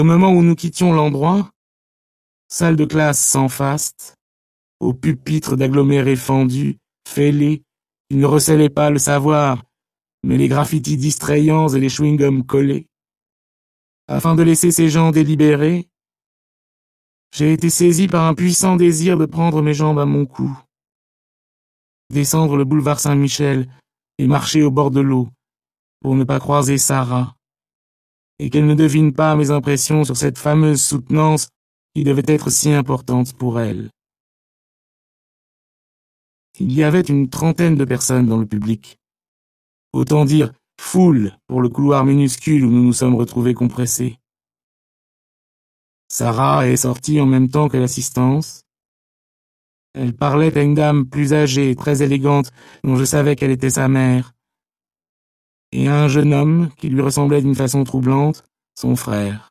Au moment où nous quittions l'endroit, salle de classe sans faste, au pupitre d'agglomérés fendus, fêlés, qui ne recèlaient pas le savoir, mais les graffitis distrayants et les chewing-gums collés. Afin de laisser ces gens délibérer, j'ai été saisi par un puissant désir de prendre mes jambes à mon cou, descendre le boulevard Saint-Michel et marcher au bord de l'eau, pour ne pas croiser Sarah, et qu'elle ne devine pas mes impressions sur cette fameuse soutenance qui devait être si importante pour elle. Il y avait une trentaine de personnes dans le public. Autant dire foule pour le couloir minuscule où nous nous sommes retrouvés compressés. Sarah est sortie en même temps que l'assistance. Elle parlait à une dame plus âgée et très élégante dont je savais qu'elle était sa mère, et à un jeune homme qui lui ressemblait d'une façon troublante, son frère.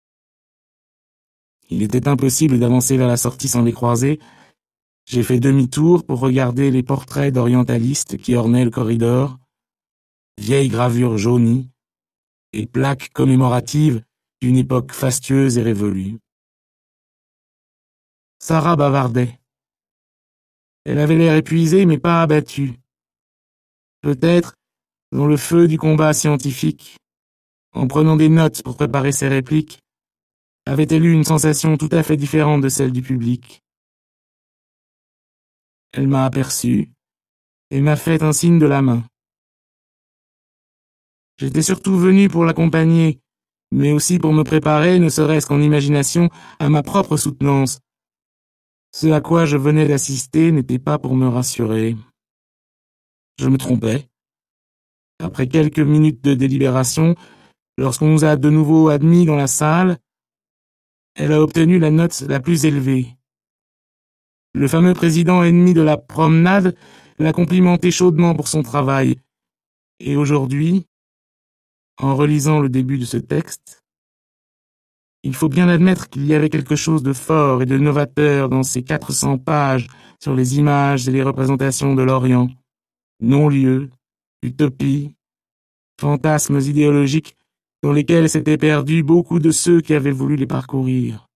Il était impossible d'avancer vers la sortie sans les croiser. J'ai fait demi-tour pour regarder les portraits d'orientalistes qui ornaient le corridor, vieilles gravures jaunies et plaques commémoratives d'une époque fastueuse et révolue. Sarah bavardait. Elle avait l'air épuisée mais pas abattue. Peut-être, dans le feu du combat scientifique, en prenant des notes pour préparer ses répliques, avait-elle eu une sensation tout à fait différente de celle du public. Elle m'a aperçu et m'a fait un signe de la main. J'étais surtout venu pour l'accompagner, mais aussi pour me préparer, ne serait-ce qu'en imagination, à ma propre soutenance. Ce à quoi je venais d'assister n'était pas pour me rassurer. Je me trompais. Après quelques minutes de délibération, lorsqu'on nous a de nouveau admis dans la salle, elle a obtenu la note la plus élevée. Le fameux président ennemi de la promenade l'a complimenté chaudement pour son travail. Et aujourd'hui, en relisant le début de ce texte, il faut bien admettre qu'il y avait quelque chose de fort et de novateur dans ces 400 pages sur les images et les représentations de l'Orient, non-lieux, utopies, fantasmes idéologiques dans lesquels s'étaient perdus beaucoup de ceux qui avaient voulu les parcourir.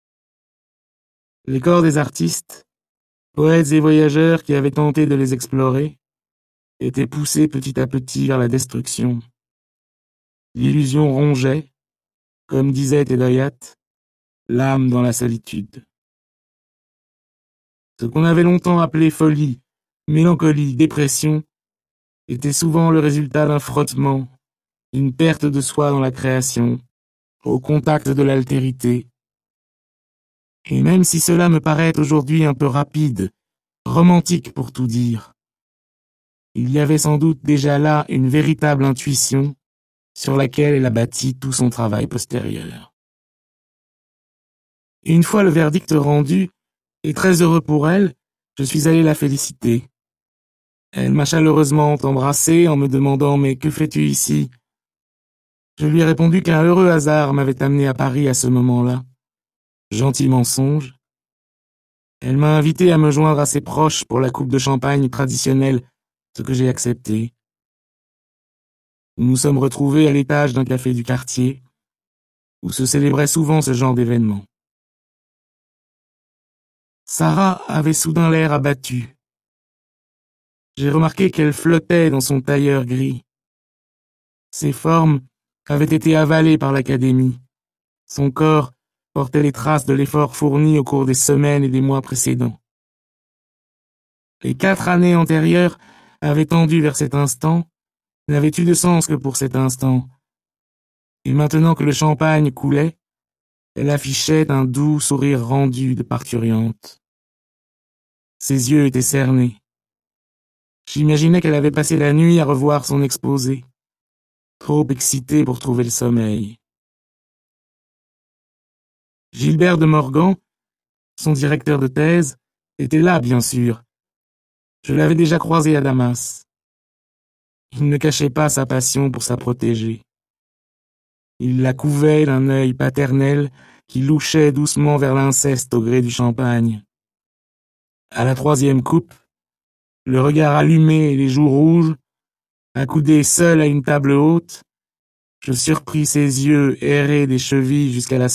Les corps des artistes, poètes et voyageurs qui avaient tenté de les explorer, étaient poussés petit à petit vers la destruction. L'illusion rongeait, comme disait Hédayat, l'âme dans la solitude. Ce qu'on avait longtemps appelé folie, mélancolie, dépression, était souvent le résultat d'un frottement, d'une perte de soi dans la création, au contact de l'altérité. Et même si cela me paraît aujourd'hui un peu rapide, romantique pour tout dire, il y avait sans doute déjà là une véritable intuition sur laquelle elle a bâti tout son travail postérieur. Une fois le verdict rendu, et très heureux pour elle, je suis allé la féliciter. Elle m'a chaleureusement embrassé en me demandant « Mais que fais-tu ici ?» Je lui ai répondu qu'un heureux hasard m'avait amené à Paris à ce moment-là. Gentil mensonge. Elle m'a invité à me joindre à ses proches pour la coupe de champagne traditionnelle, ce que j'ai accepté. Nous nous sommes retrouvés à l'étage d'un café du quartier, où se célébrait souvent ce genre d'événement. Sarah avait soudain l'air abattue. J'ai remarqué qu'elle flottait dans son tailleur gris. Ses formes avaient été avalées par l'académie. Son corps portait les traces de l'effort fourni au cours des semaines et des mois précédents. Les 4 années antérieures avaient tendu vers cet instant, n'avaient eu de sens que pour cet instant. Et maintenant que le champagne coulait, elle affichait un doux sourire rendu de parturiente. Ses yeux étaient cernés. J'imaginais qu'elle avait passé la nuit à revoir son exposé, trop excitée pour trouver le sommeil. Gilbert de Morgan, son directeur de thèse, était là, bien sûr. Je l'avais déjà croisé à Damas. Il ne cachait pas sa passion pour sa protégée. Il la couvait d'un œil paternel qui louchait doucement vers l'inceste au gré du champagne. À la 3e coupe, le regard allumé et les joues rouges, accoudé seul à une table haute, je surpris ses yeux errer des chevilles jusqu'à la